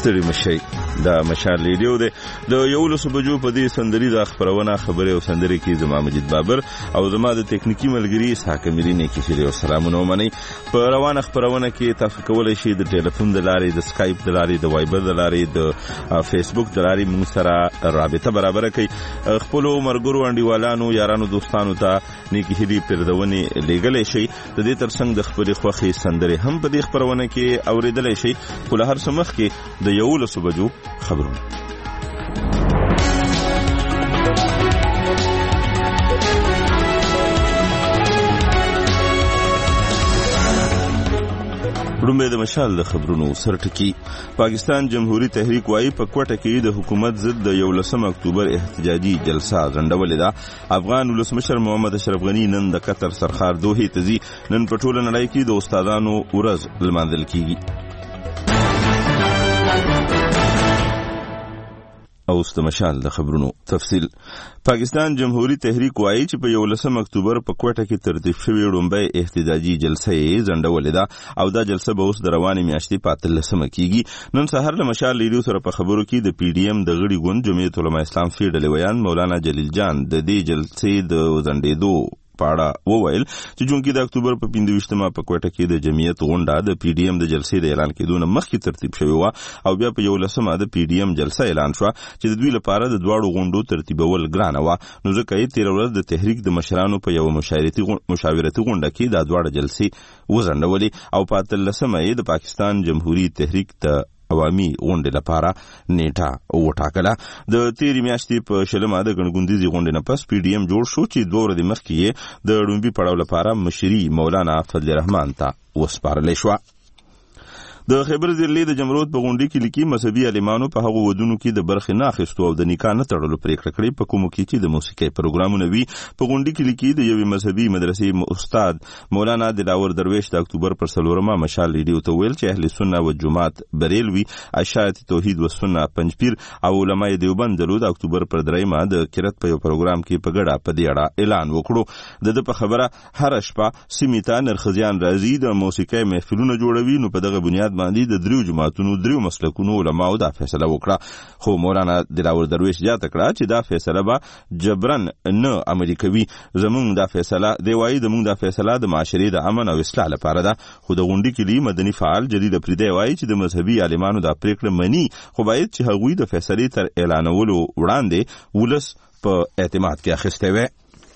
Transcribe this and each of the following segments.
ستړي مشي دا مشال ریډیو دی د 11 بجو په دې سندري د خبرونه خبره او سندري کې زما مجید بابر او زما د ټکنیکی ملګری ساکمری نه کې شری او سلامونه ومني په روانه خبرونه کې تاسو کولای شئ د ټلیفون د لارې د سکایپ د لارې د وایبر د لارې د فیسبوک د لارې موږ سره رابطه برابر کړئ خپل مرګرو انډیوالانو یارانو دوستانو ته نیکی هدي پردونی لګلې شي د دې ترڅنګ د خپل خوخي سندري هم په دې خبرونه کې اوریدلې شي کله هر سمخ کې د 11 بجو خبرونه رومبه د مشال د خبرونو سرټکی پاکستان جمهوریت تحریک وايي په کوټه کې د حکومت ضد د 11 اکتوبر احتجاجي جلسه غونډولې ده افغان ولسمشر محمد اشرف غنی نن د قطر سرخار دوحې ته ځي نن په ټوله نړۍ کې د استادانو ورځ لمانځل کیږي او استمشال د خبرونو تفصیل پاکستان جمهوریت تحریک وايي چې په 11 اکتوبر په کوټه کې ترتیب شوی رومبه احتجاجي جلسه یې ځنډولې ده او دا جلسه به اوس د روانې میاشتې په 13 کېږي نن سهار له مشال لیډیو سره په خبرو کې د پی ډی ایم د غړي ګوند جمعیت علماء اسلام فی ډلې ویان مولانا جلیل جان د دې جلسې د ځنډېدو پاړه وویل چې جونکې د اکتوبر په 25مه په کوټه کې د جمعیت غونډه د پی ډی ایم د جلسې د اعلان کېدو نه مخکې ترتیب شوی و او بیا په 11مه د پی ډی ایم جلسه اعلان شو چې د دوی لپاره د دواړو غونډو ترتیبول ګرانه و نو ځکه یې 13 ورځ د تحریک د مشرانو په یو مشاورتي غونډه کې د دواړو جلسې وزندولې او په 13مه د پاکستان جمهوریت تحریک ته عوامي غونډې لپاره نیټه وټاکله د تیری میاشتې په شلمه د غونډیزي غونډې نه پس پی ډی ایم جوړ شو چې 2 ورځې مخکې د ډومبي پړاو لپاره مشري مولانا فضل الرحمن ته وسپارل شو د خیبر ضلع د جمرود په غونډې کې لیکي مذهبي عالمانو په هغه ودونو کې د برخې نه اخیستو او د نکاح نه تړلو پریکړه کړې په کومو کې چې د موسیقۍ پروګرامونه وي په غونډې کې لیکي د یوې مذهبي مدرسې استاد مولانا دلاور درویش د اکتوبر پر 4مه مشال لیډیو ته ویل چې اهل سنت و جماعت بریلوي اشاعت توحید و سنت پنځپیر او علماء دیوبند د اکتوبر پر 3مه د کرت په یو پروګرام کې په ګډه په دې اړه اعلان وکړو د په خبره هر شپه سیمیتا نرخزیان راځي د موسیقۍ محفلونه جوړوي نو په دغه بنیاد باندې د دریو جماعتونو دریو مسلکونو علماو دا فیصله وکړه خو مولانا دلاور درویش زیاته کړه چې دا فیصله به جبرن نه عملي کوي زمونږ دا فیصله دی وایي زمونږ دا فیصله د معاشري د امن او اصلاح لپاره ده خو د غونډې کې مدني فعال جدید پریدي وایي چې د مذهبي عالمانو دا پریکړه مني خو باید چې هغوی د فیصلې تر اعلانولو وړاندې ولس په اعتماد کې اخیسته وي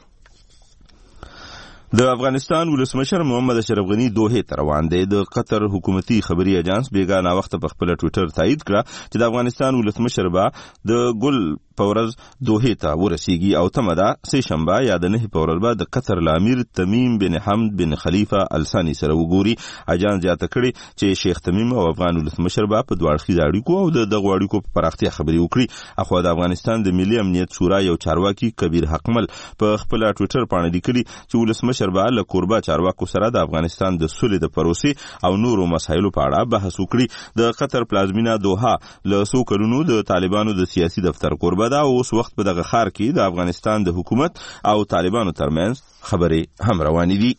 د افغانستان ولسمشر محمد اشرف غنی دوحې ته روان دی د قطر حکومتي خبري ایجانس بیګانه وخت په خپل ټوئیټر تایید کړه چې د افغانستان ولسمشر به د ګل پورز دوحې ته ورسیږي او تمه ده سه شنبه یا د 9 پورز به د قطر امیر تمیم بن حمد بن خلیفه الثانی سره وګوري ایجانس زیاته کړي چې شیخ تمیم او افغان ولسمشر به په دوړخي اړیکو او د اړیکو په پراختیا خبري وکړي اخو د افغانستان د ملي امنیت شورا یو چارواکي کبیر حقمل په خپل ټوئیټر باندې لیکلي چې ولسمشر به له کوربه چارواکو سره د افغانستان د سولې د پروسې او نورو مسایلو په اړه بحث وکړي د قطر پلازمینه دوحه له څو کلونو د طالبانو د سیاسي دفتر کوربه ده او اوس وخت په دغه ښار کې د افغانستان د حکومت او طالبانو ترمنځ خبرې هم روانې دي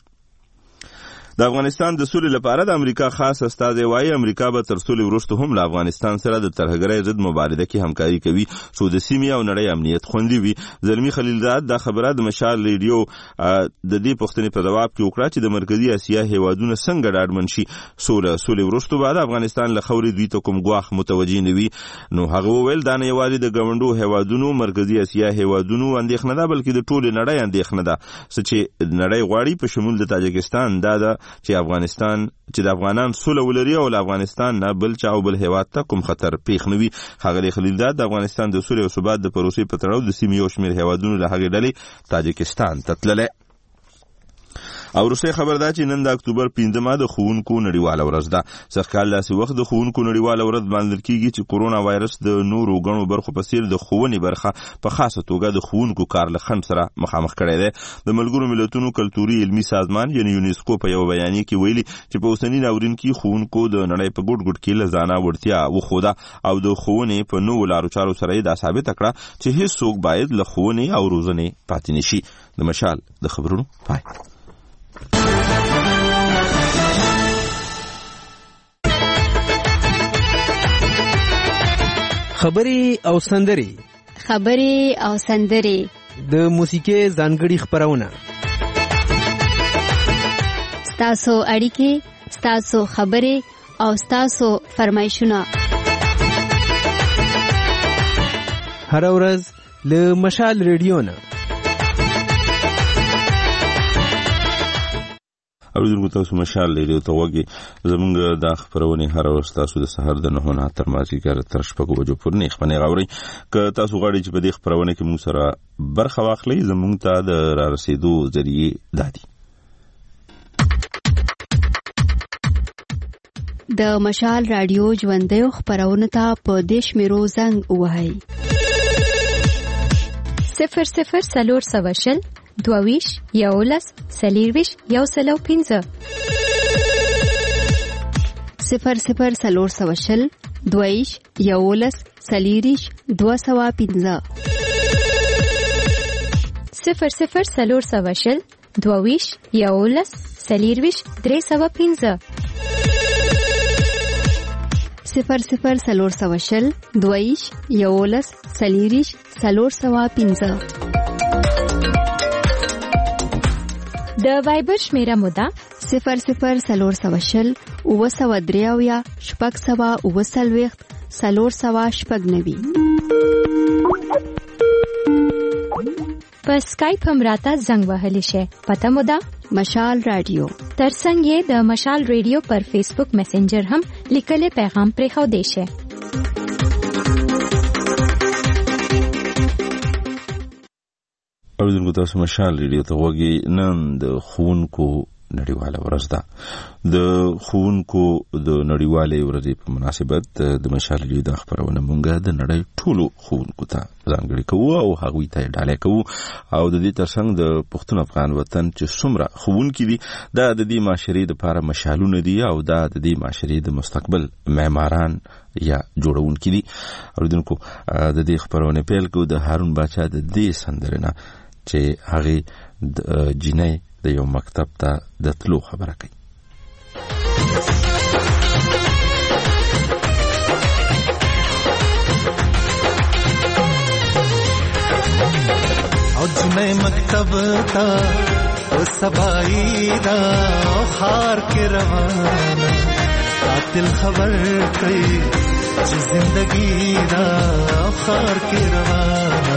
د افغانستان د سولې لپاره د امریکا خاص استازی وايي امریکا به تر سولې وروسته هم له افغانستان سره د ترهګرۍ ضد مبارزه کې همکاري کوي څو د سیمې او نړۍ امنیت خوندي وي زلمی خلیلزاد دا خبره د مشال ریډیو د دې پوښتنې په جواب کې وکړه چې د مرکزی اسیا هیوادونو څنګه ډاډمن شي سولې وروسته بعد افغانستان له خوري دوی ته کوم ګواښ متوجي نه وي نو هغه وویل دا نه یوازې د ګوندو هیوادونو مرکزی اسیا هیوادونو اندېښنه ده بلکې د ټول نړۍ اندېښنه ده چې نړۍ غواړي په شمول د تاجکستان دا چې د افغانان سوله ولري او افغانستان نه بل چا او بل هیواد ته کوم خطر پیښ نه وي ښاغلی خلیلزاد د افغانستان د سولې او ثبات د پروسې په تړاو د سیمې یو شمېر هیوادونو له هغې ډلې تاجکستان ته تللی او وروستی خبر دا چې نن د اکتوبر 5مه د ښوونکو نړیواله ورځ ده سږکال داسې وخت د ښوونکو نړیواله ورځ باندې کېږي چې کورونا وایرس د نورو ګڼو برخو په څیر د ښوونې برخه په خاصه توګه د ښوونکو کار له خنډ سره مخامخ کړی دی د ملګرو ملتونو کلتوري علمي سازمان یعنی یونیسکو په یو بیانیه کې ویلي چې په اوسني ناورین کې ښوونکو د نړۍ په ګوټ کې له ځانه وړتیا وښوده او د ښوونې په نوو لارو چارو سره یې دا ثابته کړه چې هیڅوک باید له ښوونې او روزنې پاتې نشي د مشال د خبرونو پای خبرې او سندرې د موسیقي ځانګړي خبرونه، ستاسو اړیکې، ستاسو خبرې او ستاسو فرمایشونه هر ورځ له مشال ریډیو نه. اوریدونکو تاسو مشال ریډیو ته وګورئ. زمونږ د خبرونه هر ورځ تاسو د سحر د 9 تر مازیګر تر 6 بجو پورې خبرونه غوړي. که تاسو غواړئ چې په دې خبرونه کې موږ سره برخه واخلئ، زمونږ ته د را رسیدو ذریعہ دادي. د مشال رادیو ژوندۍ خبرونه ته په دیش میرو زنګ وهاي 00 22 یولس سلیرویش یو سلو 15 00 22 یولس سلیریش 215 00 22 یولس سلیرویش 315 00 22 یولس سلیریش 315. د وایبر شمیره مودا 00 اوسودریاویا شپږ سوا اوسلويخت 390. په سکایپ هم راته زنګ وهلی شي. پته مودا مشال رادیو. ترڅنګ یې د مشال ریډیو پر فیسبوک میسنجر هم لیکل پیغام پرې خو دی شي. اوریدونکو تاسو مشال ریډیو ته وګورئ. نن د ښوونکو نړیواله ورځ ده. د ښوونکو د نړیوالې ورځې په مناسبت د مشال ریډیو د خبرونه مونږ د نړۍ ټولو ښوونکو ته ځانګړي کوو او هغوی ته ډالۍ کوو. او د دې ترڅنګ د پښتون افغان وطن چې څومره ښوونکي دي دا د دې معاشرې لپاره مشالونه دي او دا د دې معاشرې د مستقبل معماران یا جوړونکي دي. اوریدونکو د دې خبرونه پیل کوو د هارون باچا د دې سندرنه چې هغه د جنۍ د یو مکتب ته د تلو خبره کوي. او جنۍ مکتب ته سبای دا خار کې روانه قاتل خبر کوي چې زندگی دا خار کې روانه.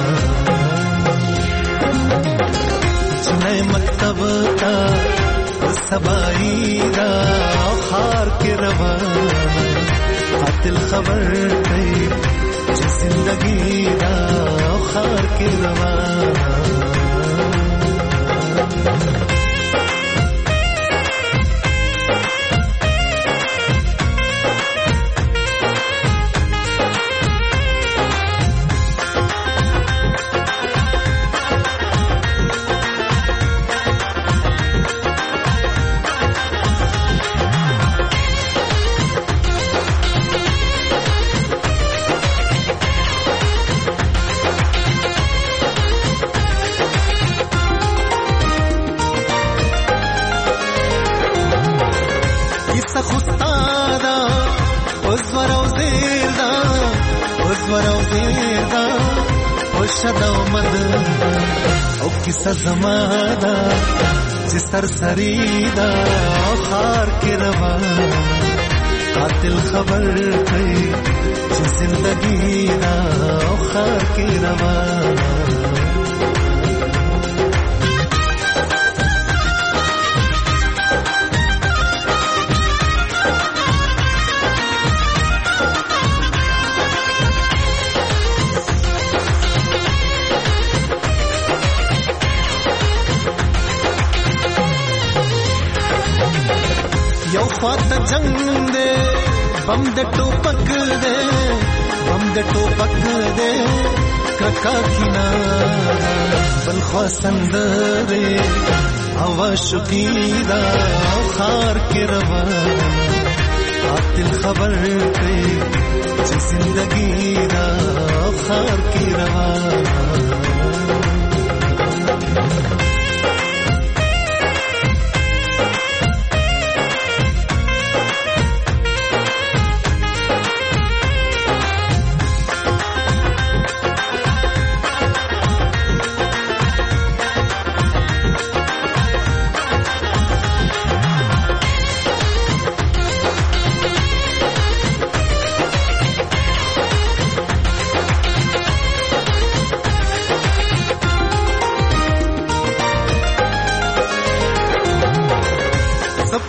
جنۍ مکتب ته سبای دا خار کې روانه قاتل خبر کوي چې زندگی دا خار کې روانه. او کیسه زماده چې سرسری دا خار کې روان قاتل خبر کوي چې زندگی دا خار کې روان. خواته جنگ دے بم د ټوپک دے بم د ټوپک دے ککا کینا بل خواسند دے هوا شقیدا خار کې روان قاتل خبر کوي چې زندگی دا خار کې روان.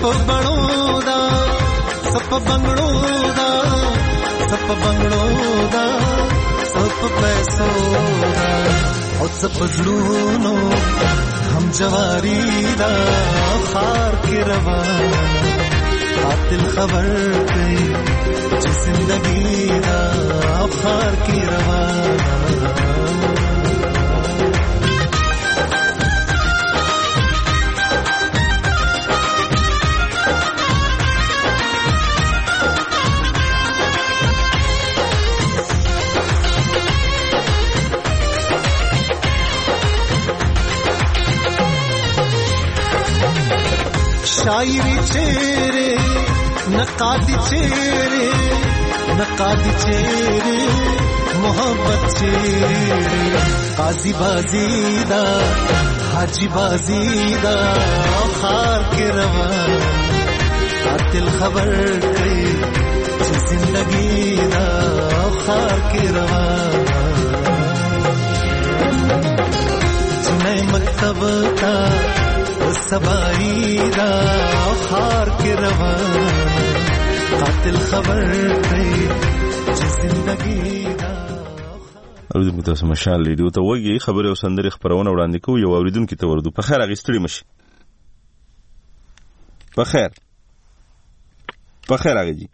بنگړو دا سپ پیسو دا او سپ زړونو هم جواری دا خار کې روان قاتل خبر کوي چې زندگی دا خار کې روان شاعری چهره نقادی چهره محبت چهره قاضی بازی دا حاجی بازی دا خار کے روان قاتل خبر کئی چی زندگی دا خار کے روان جنہیں مکتب کا سبائی دا خار کے روان قاتل خبر کئی چی زندگی دا. اوریدونکو تاسو مشال ریډیو ته وګورئ خبري او سندري خبرونه وړاندې کوي یو اوریدونکو ته ورده په خیر اغستړي مشي په خیر اغي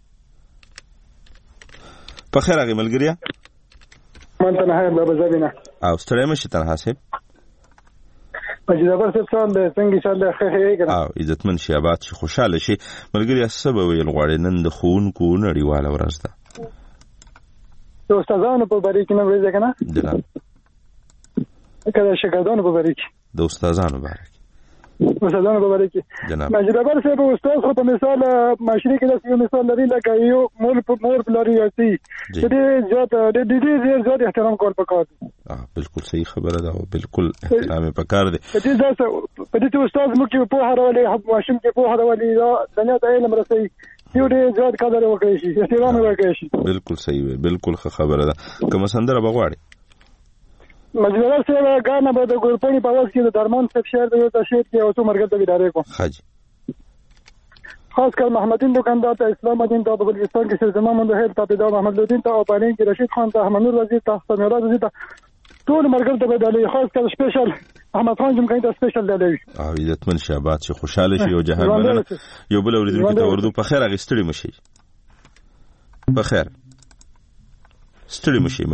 په خیر اغي ملګریا من تنها بابا زبینا او ستړي مشي تنها سه مجدبر سلام به څنګه ان شاء الله خیر کړه او عزتمن شي آباد شي خوشاله شي ملګریا سبب ویل غواړي نن د خونکو نړیواله ورځ ده د استادانو په باره کې نه وایي کنه جناب کله شګردانو په باره کې د استادانو په باره کې جناب مجدبر صاحب استاد خو په مثال معاشري کې د مثال لري لکه یو مور پلاری یاتي چې دې زیات احترام کول پکار دي بالکل صحیح خبره ده او بالکل احترام پکار دي په دې استاد مو کې په هراولي ماشوم کې په هراولي دا دنیا ته علم رسي یو دې زیات قدر وکړي شي احترام وکړي شي بالکل صحیح وي بالکل خبره ده کوم سندره بغواړي مجبور سره غانا به د ګورپونی په واس کې د درمان څخه شهر د یو تشهیر کې او څو مرګ ته ادارې کو حاجی خاص کر محمدین دکاندار ته اسلام الدین ته بلوچستان کې شیر زمان مونږ هیل ته د محمد الدین ته او پالین کې رشید خان ته احمد نور وزیر ته سمیرا وزیر ته ټول مرګ ته بدلې خاص کر سپیشل احمد خان جمع کړي ته سپیشل دلوي او عزتمن شابات شي خوشاله شي او جهان مننه یو بل اوریدونکو ته ورده په خیر اغستړي مشي په خیر ستړي مشي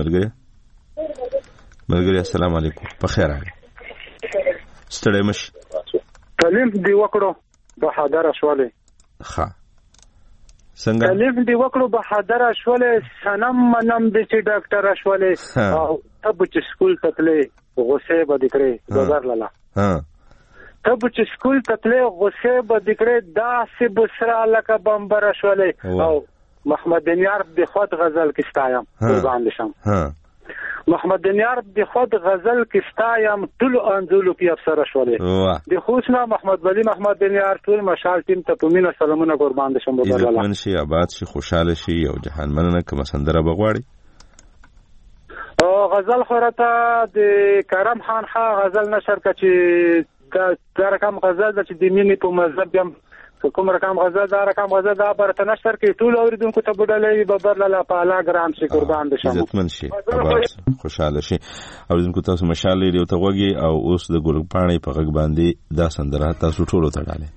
ملګری السلام علیکم په خیر راغلی ستړی مشي تعلیم دی وکړو بهادر شولې ښه څنګه تعلیم دی وکړو بهادر شولې سنم منم د چې ډاکټر شولې او تب چې سکول تتلې غوسه به دکړې بازار لاله تب چې سکول تتلې غوسه به دکړې داسې بسرا لکه بمبر شولې او محمد دنیار د خود غزل کې ستایم قربان شم محمد دنیار د خود غزل کې ستایم ټول انزولو کې افسر شولې د خوشنا محمد ولی محمد دنیار ټول مشال ټیم ته پمینه سلامونه قربان شم بابا من شي آباد شي خوشاله شي او جهان مننه کوم سندره بغواړي غزل خورته د کرم خان غزل نشر کچې دا رقم غزل چې د مینې په مذهب یم کوم رقم غزل دا برته نشر کې ټول اوریدونکو ته بدلې ببر لاله پالا ګرام شي قربان بشم عزتمن شي خوشاله شي اوریدونکو تاسو مشال لري او ته وګي او اوس د ګل پاڼې په غږ باندې دا سندره تاسو ټولو ته ډاله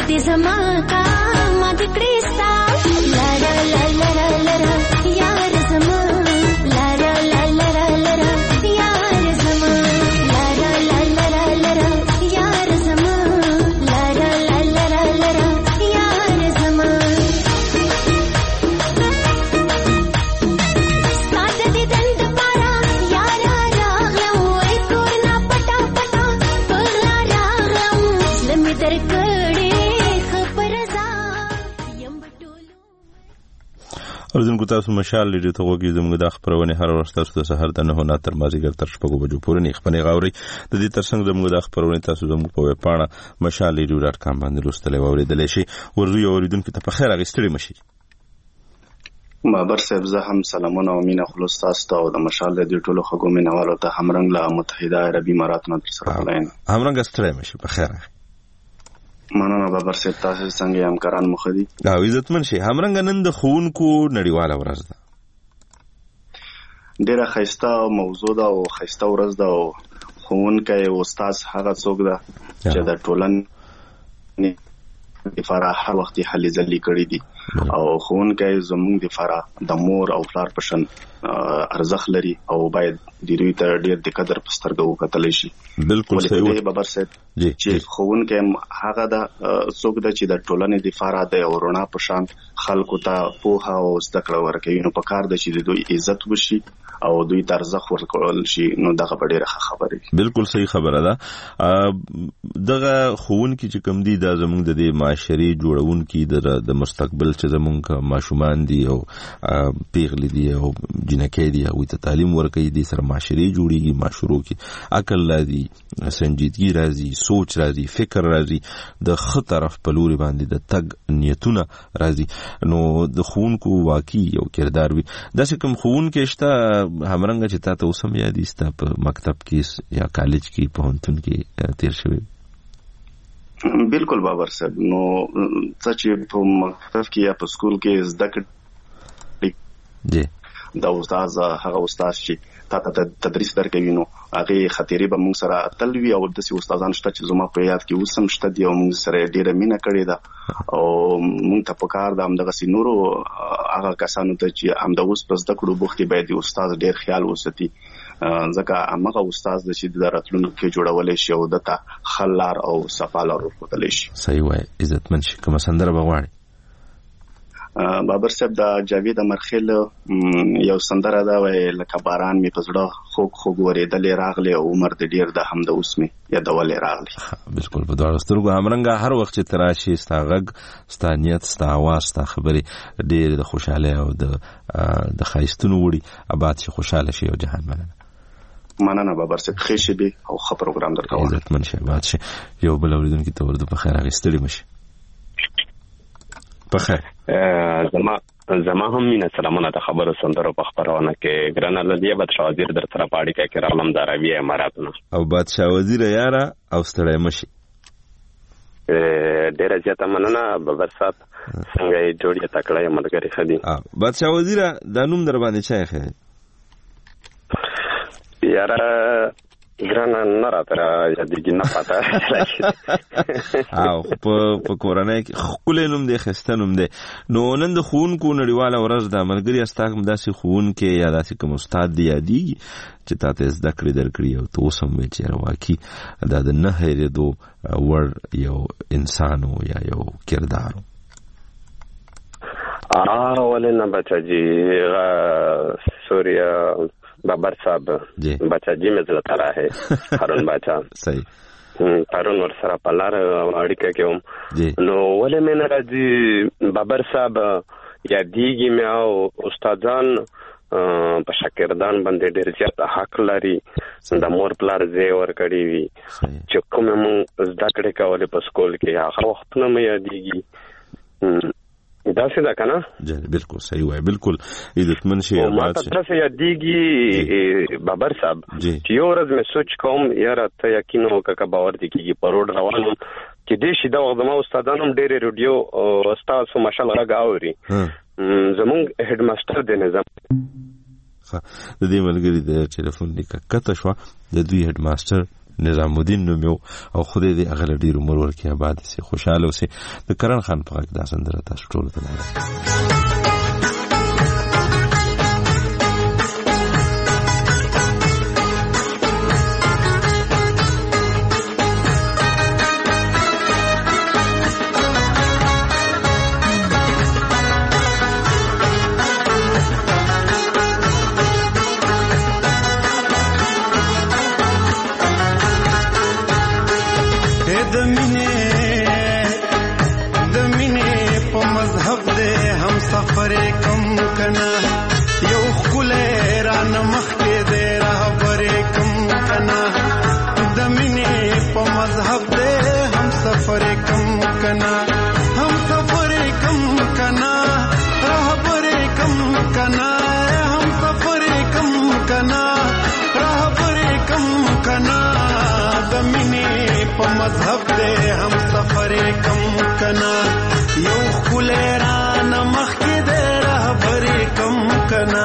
دې زما کا ما دې کړستا لارا لارا لارا یار زما لارا لارا لارا یار زما لارا لارا لارا یار زما لارا لارا لارا یار زما ساده دې دند پارا یار راغلم وای کورنا پټا پټا پغلا راغلم لمې درکړې خبر زا یم بټولو اوردونکو تاسو مشال لري ته وګورئ زموږ د خبرونه هر ورځ تاسو د سحر د 9 نه تر مازیګر تر 6 بجو پورې نه خپنه غاوري د دې ترڅنګ زموږ د خبرونه تاسو زموږ په ویب پاڼه mashal.com باندې لوستلې واوریدلې شي ورزو اوریدونکو ته په خیر اغستړي مشي بابر صاحب زه هم سلامونه او مینه خلوص تاسو ته او د مشال د ټولو خګو مینوالو ته همرنګ له متحده عربي اماراتو نه سره ولاین همرنګ استړي مشي په خیر مننه بابر صاحب تاسو څنګه همکاران مخدي او عزتمن شي همرنګ نن د خونکو نړیواله ورځ ده ډیره خیسته موضوع ده او خیسته ورځ ده او خونکي استاد هغه څوک ده چې د ټولنې لپاره هر وخت هلي ځلې کړې دي او خونکي زموږ لپاره د مور او پلار پشن ارزخ لري او باید د دوی ته ډیر د قدر پسترګو کتل شي بالکل صحیح بابر صاحب چې خونکي هغه د څوک ده چې د ټولنې لپاره د اورونا پشان خلکو ته پوها او زده کړه ورکوي نو په کار ده چې دوی عزت وشي او دوی ته ارزښت ورکول شي نو دغه ډیره خبره ده بالکل صحیح خبره ده دغه خونکي چې کوم دي د زموږ د معاشري جوړونکي د مستقبل چې زموږ ماشومان دي او پیغلي دي او جنکې دي او ته تعلیم ورکوي دي سره معاشري جوړيږي معاشرو کې عقل راځي سنجیدګي راځي سوچ راځي فکر راځي د خط طرف په لوري باندې د تګ نیتونه راځي نو د خونکو واقعي یو کردار وي داسې کوم خونکي شته همرنګ چې تاسو اوسم یادې ستا په مکتب کې یا کالج کې په هنتون کې تیر شوی بالکل بابر صاحب نو چې په مکتب کې یا په سکول کې زده کړې جی دا استاد هغه استاد چې تاسو ته تدریس درکوي نو هغه خطرې به موږ سره تلوي او د سي استادان شته چې زما په یاد کې اوسم شته دی او موږ سره ډیره مینه کړې ده او موږ ته پکار ده همدغه سي نورو هغه کسانو ته چې همدا اوس پس د کړو بوختي باید استاد ډیر خیال وساتي ځکه هغه استاد د چې د راتلونکو کې جوړولې شي او دته خلار او صفالار ورکولې شي صحیح وای عزتمن شي کوم سندره بغواړي بابر صاحب دا جاوید امرخیل یو سندره دا وای لکه باران می پزړه خوګ خوګ ورېدلې راغله عمر د ډیر د هم د اوس می یا د ولې راغله بالکل په دواړو سترګو همرنګ هر وخت چې تراشي ستاغږ ستانیت ستا आवाज ستا خبرې ډیر د خوشاله او د خایستونو وړي آباد شي خوشاله شي او جهان مننه بابر صاحب خېشه به او خبر پروګرام درکوم عزتمن شه آباد شي یو بل اوریدونکو ته ورته په خیر اغستړي مشي په خیر زما هم مینه سلامونه د خبرو سندرو په خبرونه کې ګرانه لدیه بادشاہ وزیر در سره پاړی کې کرالم د عربی اماراتو او بادشاہ وزیر یاره او ستړی مشي ډیره زیاته مننه بابر صاحب څنګه جوړی تکړه ملګری خدي بادشاہ وزیر د نوم در باندې چا خې یاره ګرانه نه راته یادېږي نه پاته او په کورنۍ کې خپل نوم دی خسته نوم دی نو نن د خونکو نړیواله ورځ د ملګری استاګم داسې خونکې یا داسې کوم استاد دی یادي چې تاسو زده کړې درکړي او تاسو هم چې واقعي د نه هېرېدو ور یو انسانو یا یو کردارو ولنه بچاجي سوریا بابر صاحب بچا جی میں ضرورت آ رہا ہے هارون بچا صحیح هارون ور سره پلار اړیکه کوم نو ولې مې راځي بابر صاحب یادېږي مې او استادان په شاګردان باندې ډېر زیات حق لري د مور پلار زی ور کړی وي چې کوم مو زده کړې کولې په سکول کې هغه وختونه مې یادېږي دا څه ده کنه بالکل صحیح وای بالکل عزتمن شي ما ته څه یادېږي بابر صاحب چې یو ورځ مې سوچ کوم یاره ته یقین وکړه باور دي کیږي په روډ روانم چې دې شي دا وخت ما استادانو ډېر ریډیو استاد سو ماشاءالله غاوري زمونږ هډ ماستر د نظام د دې ملګری د ټلیفون لیکه کته شو د دوی هډ ماستر نظام الدین نوم او خدای دې هغه ډیر عمر ورکړي آباد سي خوشاله اوسي د کرن خان په غږ دا سندره تاسو ټول ته مذهب دے ہم سفر کم کنا یو خلیران مخی دے رہبر کم کنا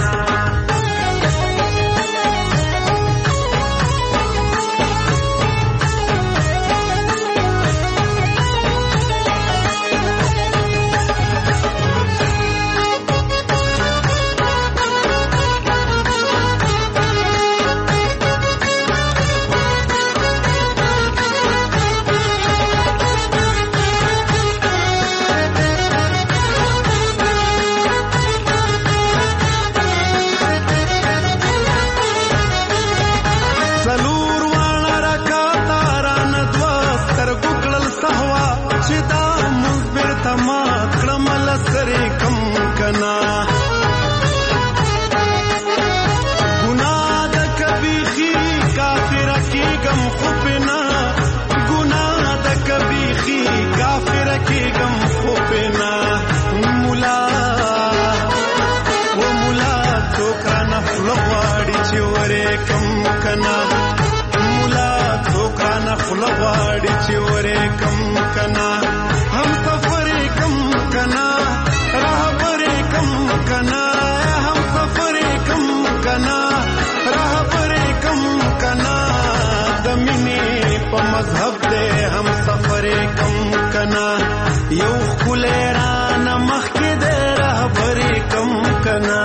مذهب دے ہم سفر کم کنا یو خلیران مخی دے رہبر کم کنا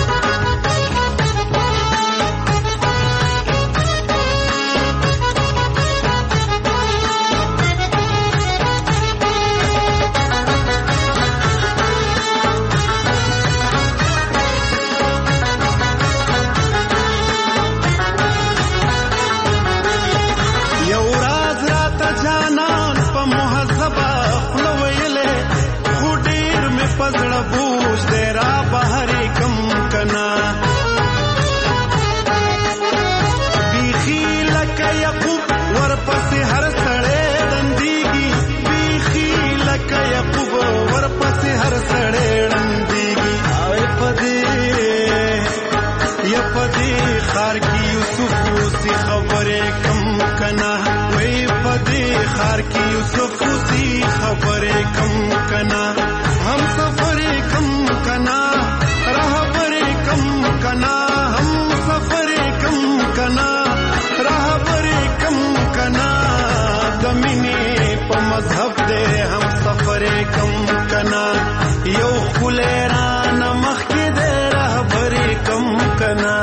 خار کی یوسف سی خبر کم کنا ہم سفر کم کنا رہبر کم کنا ہم سفر کم کنا رہبر کم کنا دمینی پا مذہب دے ہم سفر کم کنا یو خلیران مخی دے رہبر کم کنا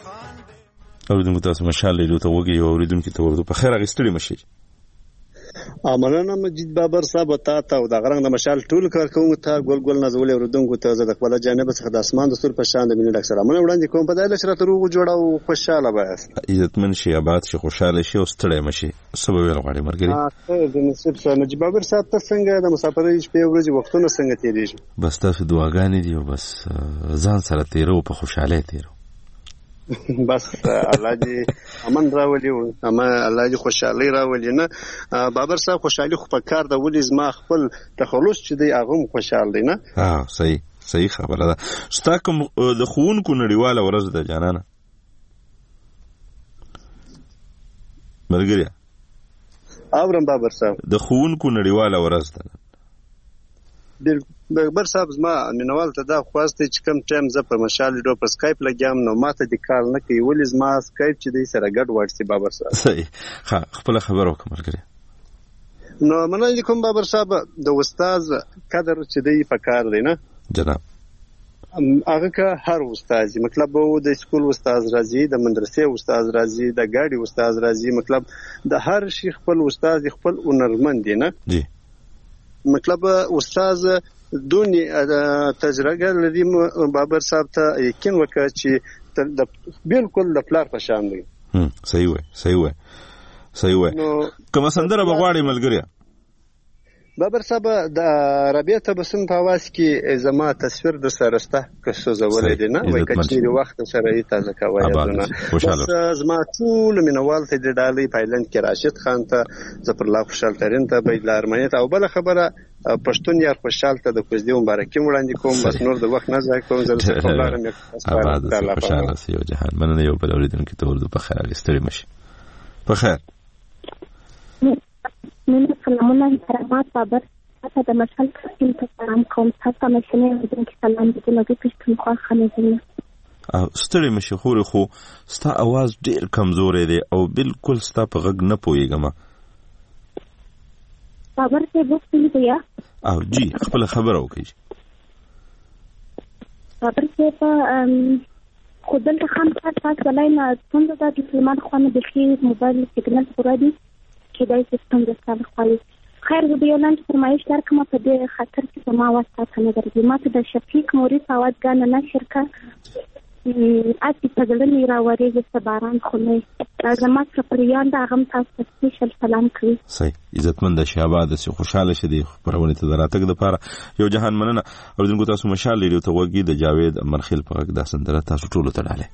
اوریدونکو تاسو مشال لیدو ته وګورئ او اوریدونکو ته ورته په خیر اغستړي مشي مننه مجید بابر صاحب ته او د غرنګ د مشال ټول کارکونکو ته ګل نازولې اوردونکو ته زه د خپل جانب څخه د اسمان د ستور په شان د مینې ډاکټر امنه وړاندې کوم په دایله شرط روغ جوړه او خوشاله بس عزتمن شي آباد شي خوشاله شي او ستړی مشي سبب ویل غواړي مرګري د نصیب سره مجید بابر صاحب ته څنګه د مسافرۍ شپې ورځې وختونه څنګه تیریږي بس تاسو دعاګانې دي او بس ځان سره تیرو په خوشاله تیرو بس الله دې امن راولي او الله دې خوشحالي راولي نه بابر صاحب خوشحالي خو په کار د ولې زما خپل تخلص چې دی هغه خوشحال دی نه صحیح خبره ده ستا کوم د ښوونکو نړیواله ورځ ده جانانه ملګريه اورم بابر صاحب د ښوونکو نړیواله ورځ ده بابر صاحب زما مینوال ته دا خواسته چې کم ټایم زه په مشال ډو په سکایپ لګیام نو ماته د کال نه کوي ولې زما سکایپ چې دی سره ګډ وړسي بابر صاحب صحیح خپل خبر وکم مرګري نو مننه کوم بابر صاحب د استاد قدر چې دی په کار دی نه جناب هغه که هر استاد مطلب د سکول استاد راځي د مدرسې استاد راځي د ګاډي استاد راځي مطلب د هر شي خپل استاد خپل هنرمند دی نه جی مطلب استاد دونی تجربه لري بابر صاحب ته یقین وکړه چې بالکل د پلار په شان دی صحیح وای کوم سندره بغواړي ملګری بابر صاحب د ربيع تبسم په आवाज کې زما تصویر د سرسته کسو زولې دي نه وای کچې وخت سره یې تازه کوي بس زما ټول مینوال ته د ډالۍ پایلند کې راشد خان ته زفر الله خوشحال ترين ته بيد لارمنیت او بل خبره پښتون یار خوشحال ته د کوزدي مبارکي وړاندې کوم بس نور د وخت نه ځای کوم زه په لارم یې خوشاله سي او جهان مننه یو بل اوریدونکو ته ورته په خیر اګستري مشي په خیر من سلامونه کرامات بابر تاسو د مشال کسیم ته سلام کوم تاسو مشنه دې کې سلام دې نو دې پښتون خو خنځنه او ستړي مشي خو ستا आवाज ډیر کمزورې دی او بالکل ستا په غږ نه پويګم بابر ته وښتلی دی او جی خپل خبره وکړي بابر ته په خودل ته خام تاسو ولای نه څنګه د مسلمان خوانه د خې موبایل سیګنال پورا دی چې دای سیستم د ستاسو خالي خیر زه به لاندې فرمایش درکم په دې خاطر چې ما واسطه نه درځي ما ته د شفیق موري فواد غان نه شرکت اتی په دلنی راوړي چې باران خو نه زما سپریان دا غم تاسو سپیشل سلام کوي صحیح عزتمند شهباد سي خوشاله شه دي پرونه ته دراتک د پاره یو جهان مننه او دغه تاسو مشال لري ته وګي د جاوید مرخیل په غږ د سندره تاسو ټول ته ډاله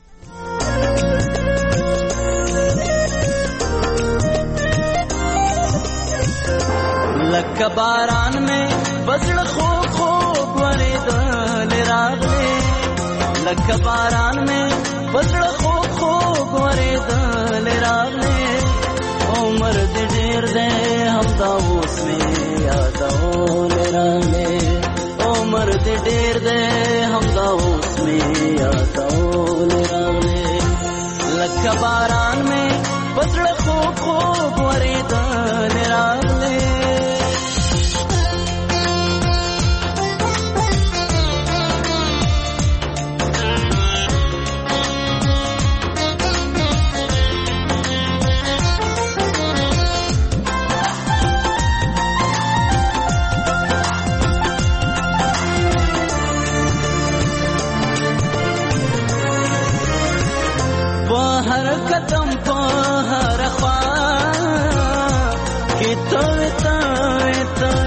لکه باران میں بزړ خو خو ورېدل راغلې لکه باران میں بزړ خو خو ورېدل راغلې عمر دې ډېر دې همدا اوس مې یادول راغلې عمر دې ډېر دې همدا اوس مې یادول راغلې لکه باران میں بزړ خو خو ورېدل راغلې हर कदम पर हर ख्वाब कि तोए तोए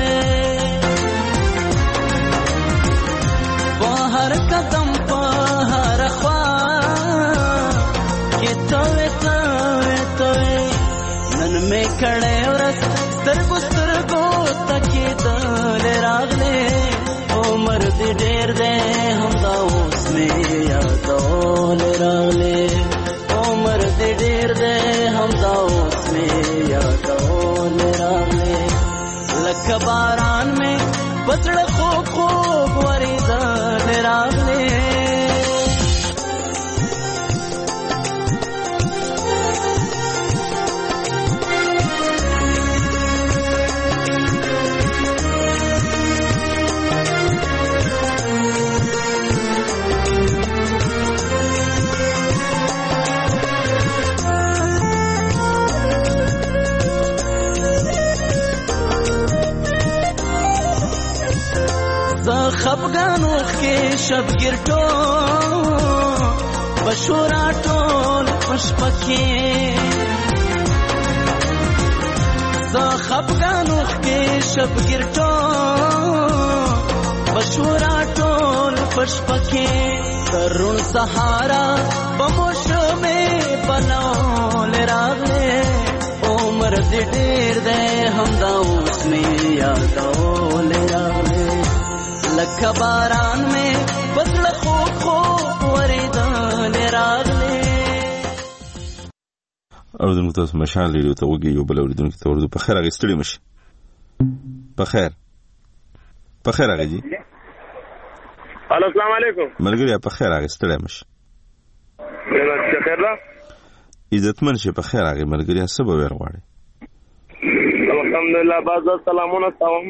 तोए हर कदम पर हर ख्वाब कि तोए तोए तोए नन में खड़े औरत सरगो तकी दल रागले उमर दी ढेर दे हमदा उसमें यादोल रागले उमर दे ढेर दे हमदा उसमें यादोल रागले लख बारान में बजड़ खूब खूब वरीदल रागले خفګانو کې شبګیر ټول بشورا ټول پشپکې زه خفګانو کې شبګیر ټول بشورا ټول پشپکې ترون سهارا بموشمه بنول راغله عمر دې ډېر ده همدا اوس مې یادول راغله لکه باران مې بدل خو وریدل راغله اوردونکو تاسو مشال ریډیو ته وګورئ یو بل اوردونکو ته ورته په خیر غستړي مشي په خیر راغی السلام علیکم ملګری په خیر غستړي مشي څه خیر ده عزتمن شه په خیر راغی ملګری څه به ور غواړي الحمدلله باز سلامونه تاوم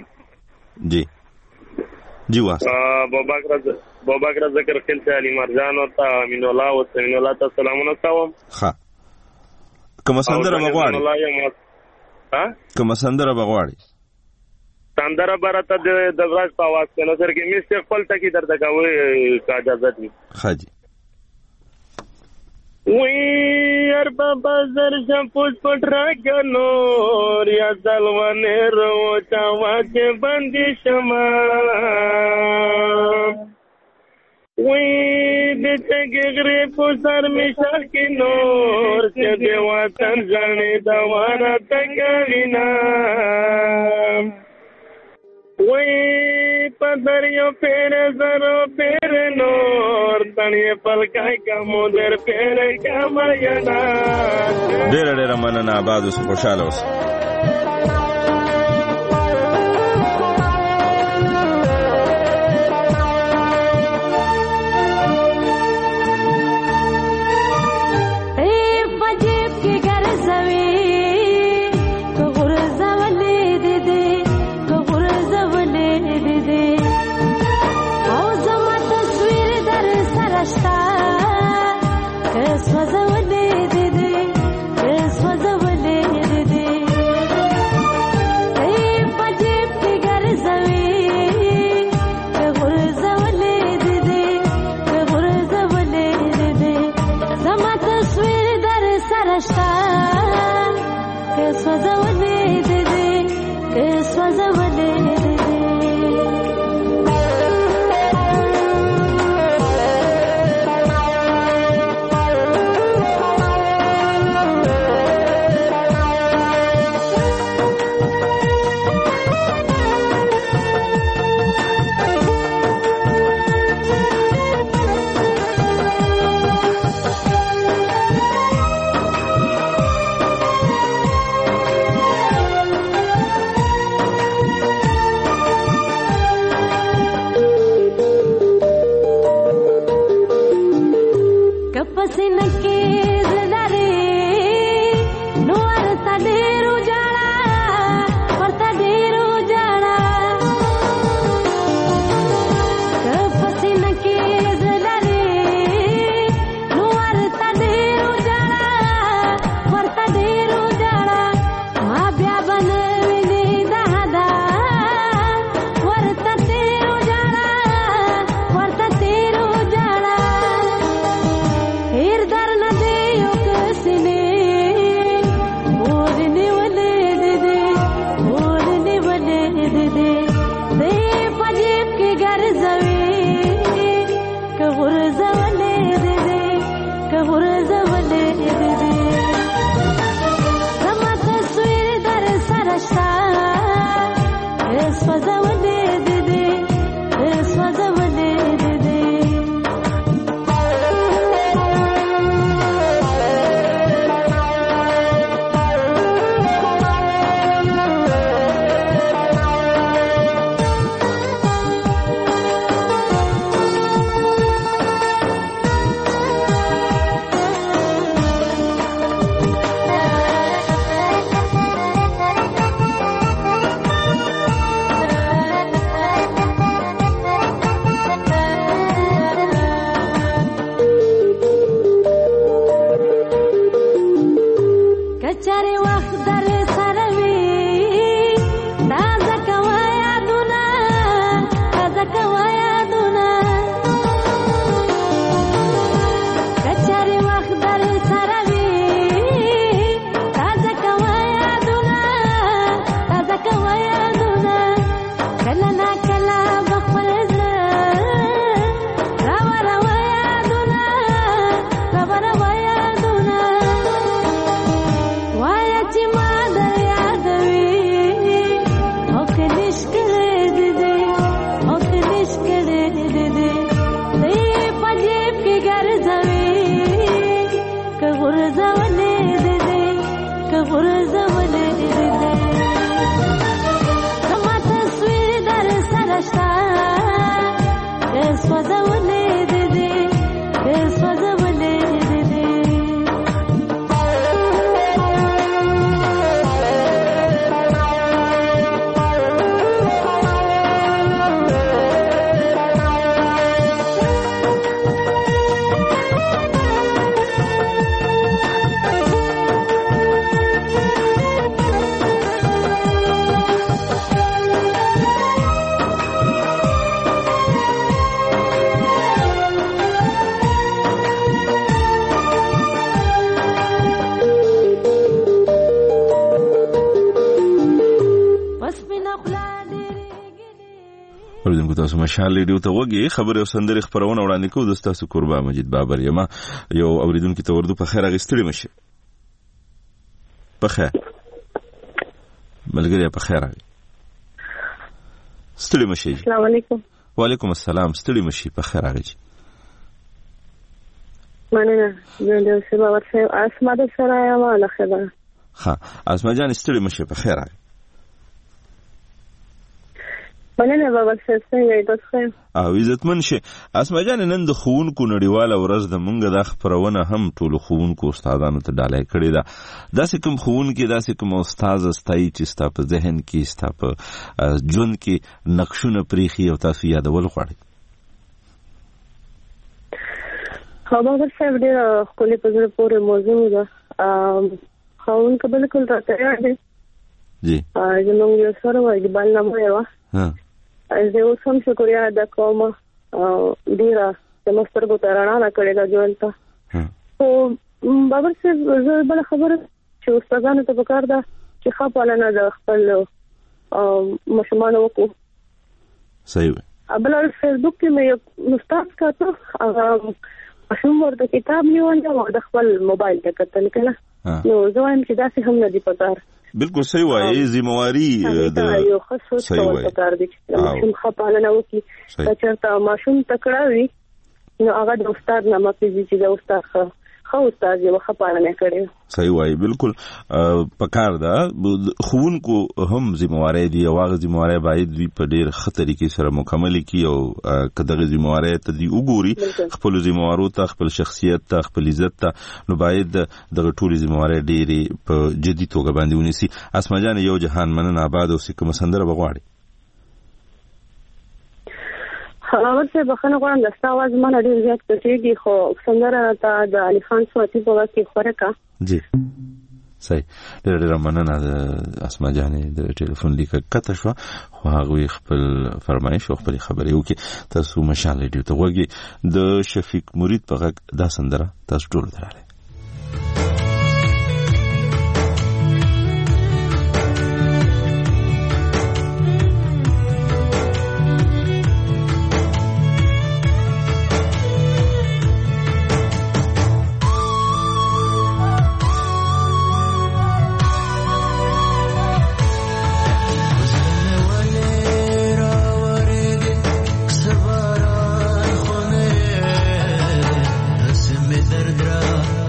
جی واسه بابا کرا ذکر خل سے علی مرجان او تا امین الله او سمین الله ته سلامونه تاوم ها کوم سندره بغواړي ها کوم سندره بغواړي سندره برته د غاښ په आवाज کې نظر کې مې خپل ټکی درته کوي کا اجازه دي خاجي وی ار بابا زر شپوس پټرا کنور یا سلوانه رو چاوا کې باندې شمه وی د څنګه په سر می شال کې نور چې د وطن ځانې دا وانه تکوینا وی پدریو پیر زرو پیر نور تنی پلکای کا مودر پیر کا مینا ډېر مننه آباد اوس خوشاله اوس تاسو مشال ریډیو ته وګورئ خبره سندري خبرونه وړاندې کوو د تاسو قربا مجید بابر یم یو اوریدونکو ته ورده په خیر غستړي مشه په خیر ملګری په خیر ستړي مشه السلام علیکم وعلیکم السلام ستړي مشه په خیر راغی مننه زه د سبا ورسره اسما د سره یم الله خبر ها اسما جان ستړي مشه په خیر راغی مننه بابا څنګه تاسو او عزتمن شه اسما جان نن د خوونکو نړیواله ورځ د مونږه د خبرونه هم ټول خوونکو استادانو ته ډالۍ کړی دا داسې کوم خوونکي داسې کوم استاد استای چې ستا په ذهن کې ستا په جون کې نقشونه پریخي او تاسو یادول غواړئ بابا صاحب ډېر خپل په زړه پورې موضوع ده خوونکو بالکل راته یاد دي جی زموږ یو سره وایي بل نامه یو زه اوس هم شکریا ادا کوم ډیره د مسترګو ته رڼا راکړې ده ژوند ته خو بابر صاحب زه بله خبره چې استادانو ته پکار ده چې ښه پالنه د خپل ماشومانو وکړو صحیح وي بله فیسبوک کې مې یو استاد کاته هغه ماشوم ورته کتاب نیولی او د خپل موبایل ته کتل کنه نو زه وایم چې داسې هم نه دي پکار بالکل صحیح وایي ذمہواری د یو خاص څه پکار دي چې ماشوم خپانه وکي چې چرته ماشوم تکړه وي نو هغه د استاد نامه پیږي چې د استاد خو استاد یو خپانه کړي صحیح وایي بالکل پکار ده خوونکو هم ذمہواری دي او هغه ذمہواری باید وي په ډیر خطرې کې سره مکمل کی او کداغه ذمہواری ته دی وګوري خپل ذمہوارو ته خپل شخصیت ته خپل عزت ته نو باید دغه ټول ذمہواری ډېری په جدي توګه باندې ونیسي اسما جان یو جهان مننه آباد او کوم سندره بغواړي خلاص به بخنه غواړم د ستا आवाज مانه ډیر زیات کټیږي خو سندره ته د علي خان سواتی په وخت کې خورکا جی صحیح ډیر مننه د اسما جانې د ټلیفون لیکه کته شو خو هغه خپل فرمایش او خپل خبرې وکي تاسو مشال دی ته وګي د شفیق مرید په غږ دا سندره تاسو ټول دراله دردرا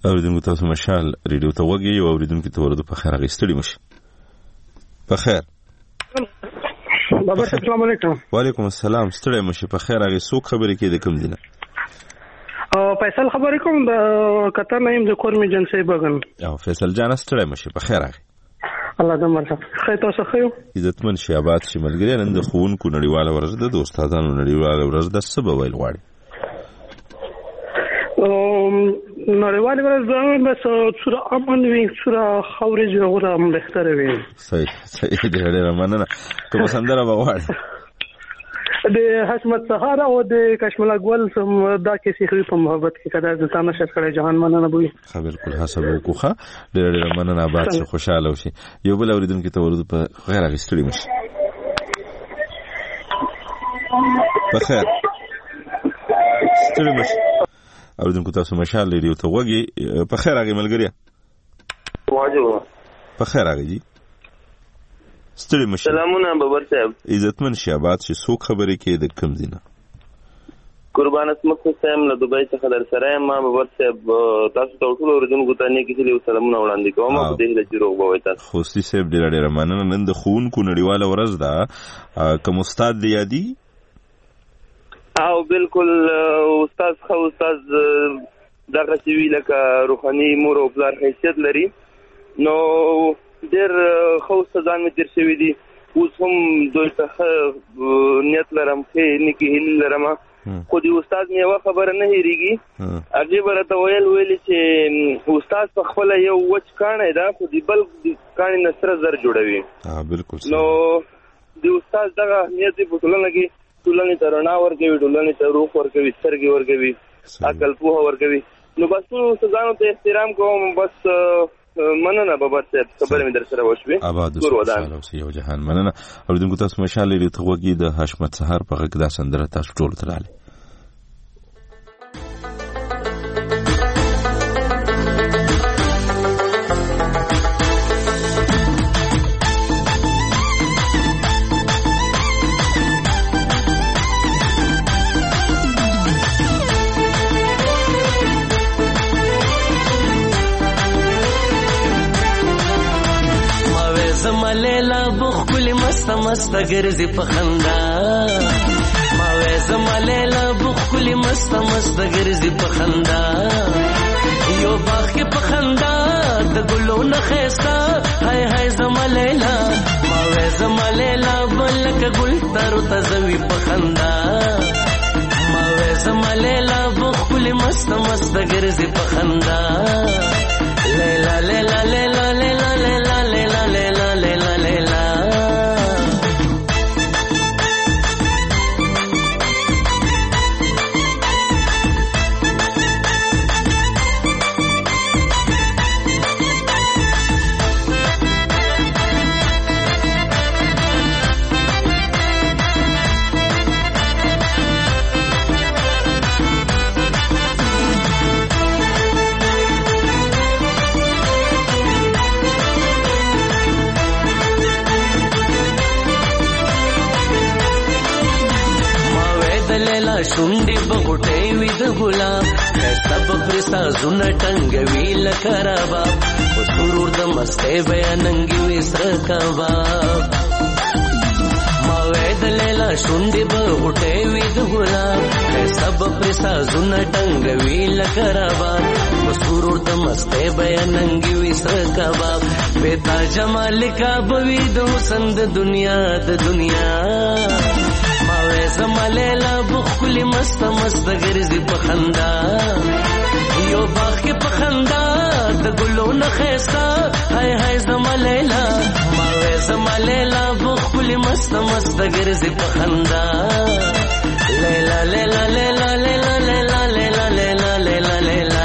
اوریدونکو تاسو مشال ریډیو ته وګورئ او اوریدونکو ته ورته په خیر غوښتلی مشه. په خیر. بابا السلام علیکم. وعلیکم السلام. ستړی مشه په خیر. هغه څوک خبرې کې د کوم دینه؟ فیصل خبرې کوم د قطر نه يم د کورمي جنسي بغن. او فیصل جان ستړی مشه په خیر. هغه الله دې مرحبا. خیر تاسو خیر. عزتمن شي آباد شي ملګری. نن د خوونکو نړیواله ورځ ده. د استادانو نړیواله ورځ ده. څه به ویل غواړي؟ نړیواله ورځ ده بس سره امن وي سره خوري جوړه هم بهتره وي. صحیح دې ډېر مننه. کوم سندره به غواړي؟ د حشمت سهار او د کشملا ګل سم دا کې سیخوي په محبت کې کدا د تانه شکړې جهان مننه بوي. بالکل حسب وکوخه. ډېر مننه. آباد شي خوشاله وشي. یو بل اوریدونکو ته ورته په خیر غوښتلی مشه. په خیر. ستړي مشه. اوریدونکو تاسو مشال ریډیو ته وګورئ. په خیر هغه ملګری. واجب. په خیر هغه جی. ستړي مشه. سلامونه بابر صاحب. عزتمن شي آباد شي. څوک خبرې کې د کوم دینه؟ قربان اسمت حسین له دوبۍ څخه در سره ما بابر صاحب تاسو ته ټول اوریدونکو ته نه کېږي سلامونه وړاندې کوم. په دې له چیرې وګورئ تاسو. خوستي صاحب ډېر مننه. نن د خوونکو نړیواله ورځ ده. کوم استاد دی یادي؟ او بالکل استاد دغه چې وی لکه روحاني مور او پلار حیثیت لري. نو ډېر خو ځان مې تیر شوی دي. اوس هم دوی ته نیت لرم چې نیکی هیله لرم. خو دی استاد مې یو خبره نه هېریږي. هغه برته ویل چې استاد په خپل یو وچ کانه دا خو دی بل کانه نصر زر جوړوي. بالکل. نو دی استاد دغه نیت په ټولنه کې ټولنې ته رڼا ورکوي، ټولنې ته روح ورکوي، سترګې ورکوي، عقل پوهه ورکوي. نو بس ټول استادانو ته احترام کوم. بس مننه بابا صاحب خبرې مې در سره وشوې. آباد اوسه یو جهان. مننه. اوریدونکو تاسو مشال لري ته وګورئ. د حشمت سهار په غږ دا سندره تاسو ټول تراله. زمالیلا بخکلی مست گرزی پخندا. ماوی زمالیلا بخکلی مست گرزی پخندا. یو باغ کی پخندا د ګلو نخیستا. هاي زمالیلا. ماوی زمالیلا بلک ګل تر تزوی پخندا. ماوی زمالیلا بخکلی مست گرزی پخندا. لیلا لیلا لیلا لیلا لیلا لیلا لیلا لیلا لیلا. شونډې بغټې وي د ګلاب. ښایسته به پرې سازونه ټنګوي لکه رباب. په سرور د مستۍ بیاننګي وي سره کباب. ما وی د لیلا شونډې بغټې وي د ګلاب. ښایسته به پرې سازونه ټنګوي لکه رباب. په سرور د مستۍ بیاننګي وي سره کباب. بې تا جمال کا به وي د حسن د دنیا د دنیا. ماوی زمالیلا بخکلی مست گرزی پخندا. یو باغ کی پخندا د ګلو نخیستا. هاي زمالیلا. ماوی زمالیلا بخکلی مست گرزی پخندا. لیلا لیلا لیلا لیلا لیلا لیلا لیلا لیلا لیلا.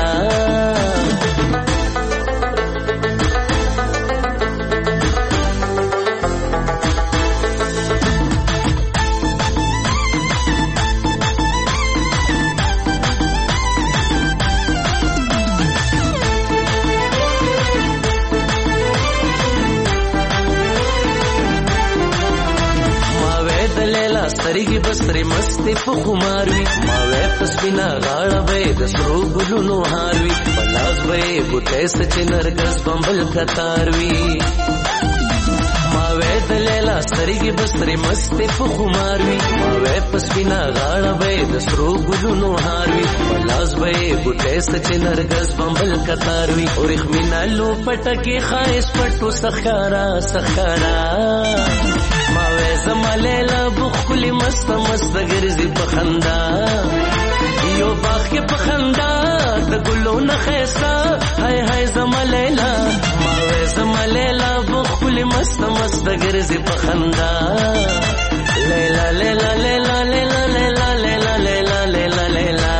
سترګې بسترې مستې په خمار وي ما وې پس بنا غاړه به د سرو ګلونو هار وي په لاس به ګوتې سچې نرګس بمبل کتار وي ما وې د لیلا سترګې بسترې مستې په خمار وي ما وې پس بنا غاړه به د سرو ګلونو هار وي په لاس به ګوتې سچې نرګس بمبل کتار وي اورخ مینا لو پټکې خایس پټو سخارا سخارا ما وې زما لیلا بخلی مست مست ګرځي په خندا یو باغ کې په خندا د ګلو نه خيستا هاي هاي زما لیلا ما وې زما لیلا بخلی مست مست ګرځي په خندا لیلا لیلا لیلا لیلا لیلا لیلا لیلا لیلا لیلا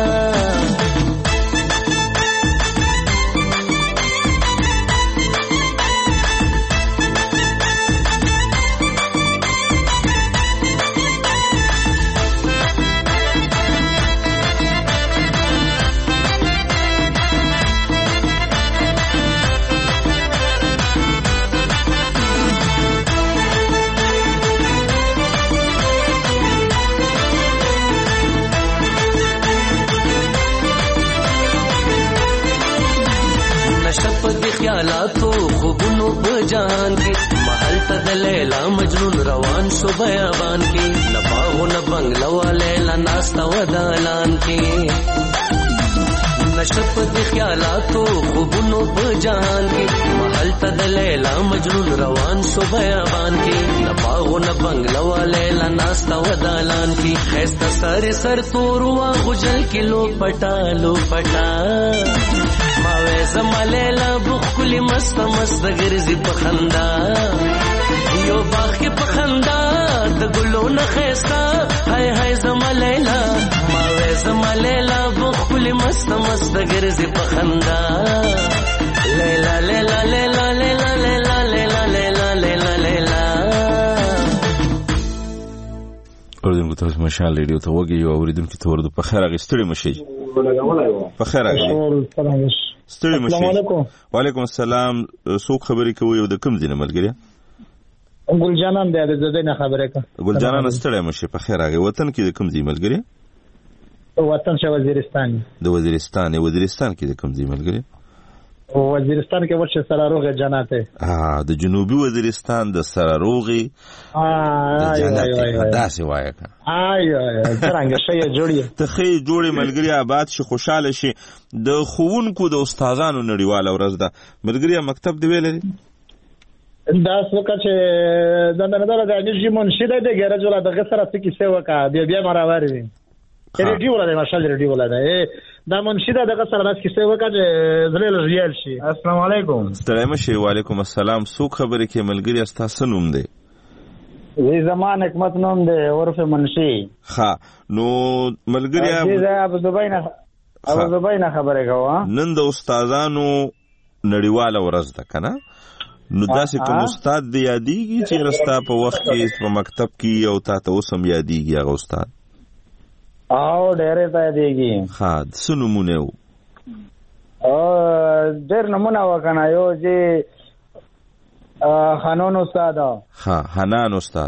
خیالاتو خوبونو بجان کی محل تا د لیلا مجنون روان شو بیابان کی لباغونه بنگلو لیلا ناستا ودالان کی نشپ د خیالاتو خوبونو بجان کی محل تا د لیلا مجنون روان شو بیابان کی لباغونه بنگلو لیلا ناستا ودالان کی خستا سر سر توروا غجل کلو پټا لو پټا ماوې زما لیلا بخلی مست مست ګرځي په خندا یو باغ کې په خندا د ګلو نه خيستا هاي هاي زما لیلا ماوې زما لیلا بخلی مست مست ګرځي په خندا لیلا لیلا لیلا لیلا لیلا لیلا لیلا لیلا لیلا اوریدونکو تاسو مشال ریډیو ته وګورئ او اوریدونکو ته ورته په خیر غستړي مشي په خیر غستړي ستړي مشي وعلیکم السلام څوک خبرې کوي او د کوم ځای نه ملګری ګل جانان دی د زده نه خبره کا ګل جانان ستړي مشي په خیر راغی وطن کې د کوم ځای ملګری وطن شو وزیرستان د وزیرستان کې د کوم ځای ملګری وزیرستان کې ورشه سراروغه جنات د جنوبي وزیرستان د سراروغي داسې وایي څنګه شي جوړي ته خې جوړي ملګری آباد شي خوشاله شي د خوونکو د استادانو نړیواله ورځ ده ملګری مکتب دی ویلې دا څوک چې د نړۍ د انرژي منشي ده د ګرځولا د غسر څخه کیسه وکړه بیا مراواري ریډیو ولا د ماشال ریډیو ولا ده دا منشي ده دغه سره بس کیسه وکړه زړه لږیل شي السلام علیکم ستړی مشه وعلیکم السلام څوک خبرې کې ملګری استاسو نوم دی وی زمان حکمت نوم دی عرف منشي ها نو ملګری ابو زبینا خبره کوه نن د استادانو نړیواله ورځ ده کنه نو داسې کوم استاد دی یادېږي چې رستا په وخت کې په مکتب کې او تا ته اوسم یادېږي هغه استاد او ډېرې ته دیږي ها څه نمونه و ډېر نمونه وکنه یو چې خانون استاد ها حنان استاد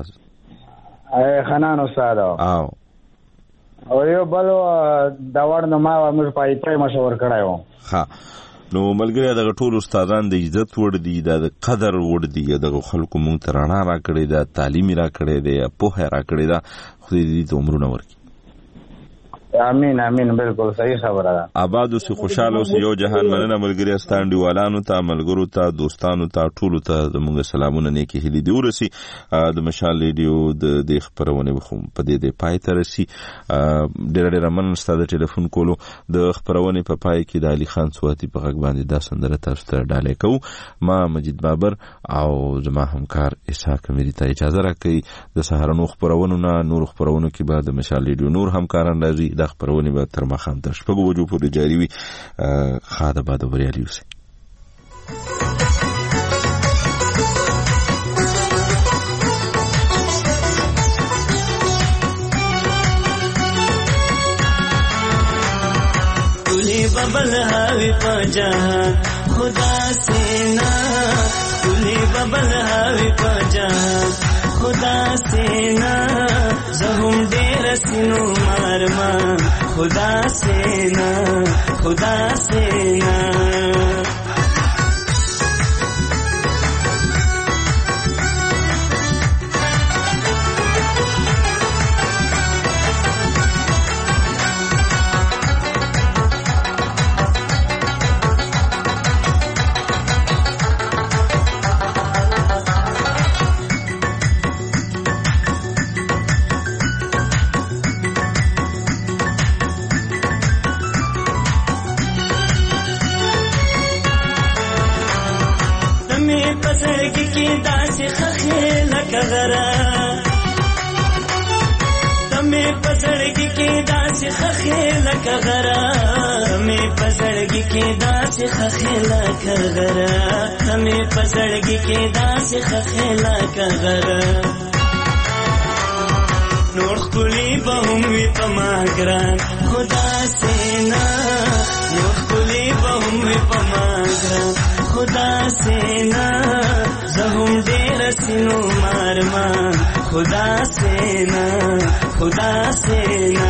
او یو بل دا ورنه ما موږ پای مشور کړایو ها نو ملګری دغه ټول استادان د عزت وړ دي د قدر وړ دي دغه خلکو مونږ ته رڼا را کړې ده تعلیم را کړې ده په هر را کړې ده خو دې عمرونه ورکړي امين امين بالکل صحیح خبره ده آباد اوسې خوشاله اوسې یو جهان مننه ملګری استانډیوالانو ته ملګرو ته دوستانو ته ټولو ته زموږ سلامونه نیکې هیلې دي ورسي د مشال ریډیو د خبرونه په دې پای ته رسي ډېر مننه ستاسو د ټلیفون کولو د خبرونه په پای کې د علي خان سواتی په غږ باندې دا سندره تاسو ته ډالې کوو ما مجید بابر او زما همکار اسحاق مری ته اجازه راکړئ د سهارنو خبرونو نه نور خبرونو کې بعد مشال ریډیو نور همکاران راځي د خبرونه به تر مخام تر شپږ بجو پورې جاری وي خاده باد بریالي اوسئ तुले बबल हावी पजहान खुदा से ना तुले बबल हावी पजहान खुदा से ना سینو مارمان خدا سینا خدا سینا हमें पसड़गी के दास खखेला कगरा हमें पसड़गी के दास खखेला कगरा नोर खुली बहुमी पमागरान खुदा सेना नोर खुली बहुमी पमागरान खुदा सेना जहुम डेर सिनो मारमान खुदा सेना खुदा सेना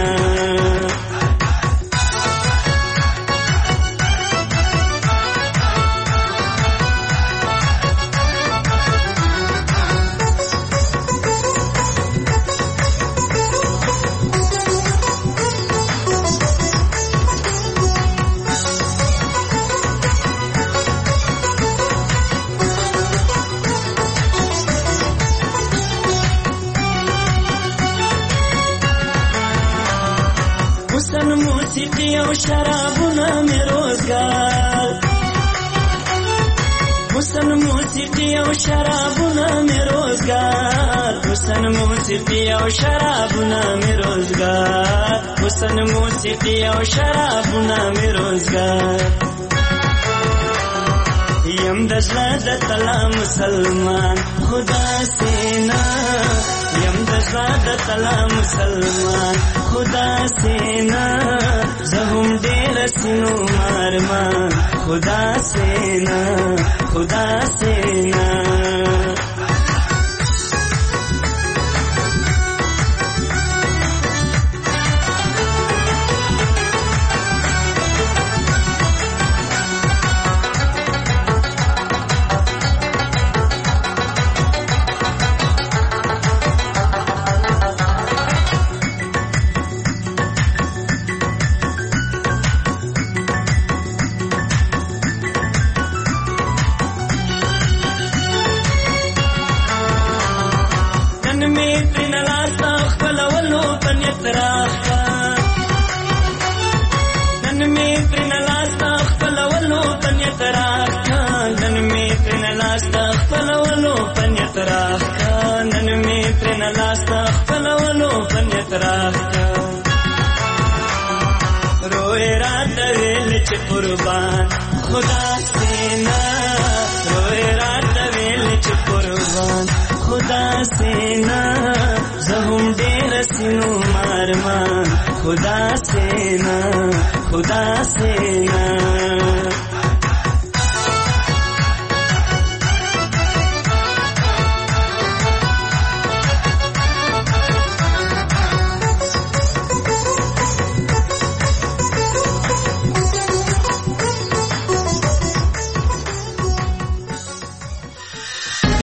शराबुना में रोजगार हुसन मौसीकी और शराबुना में रोजगार हुसन मौसीकी और शराबुना में रोजगार हुसन मौसीकी और शराबुना में रोजगार यम दशला दतला मुसलमान खुदा सेना यम दशला दतला मुसलमान खुदा सेना जहुम डेर सिनो मारमान खुदा सेना खुदा सेना रोए रात वेल च कुर्बान खुदा सेना रोए रात वेल च कुर्बान खुदा सेना जहुम डेर सिनो मारमान खुदा सेना खुदा सेना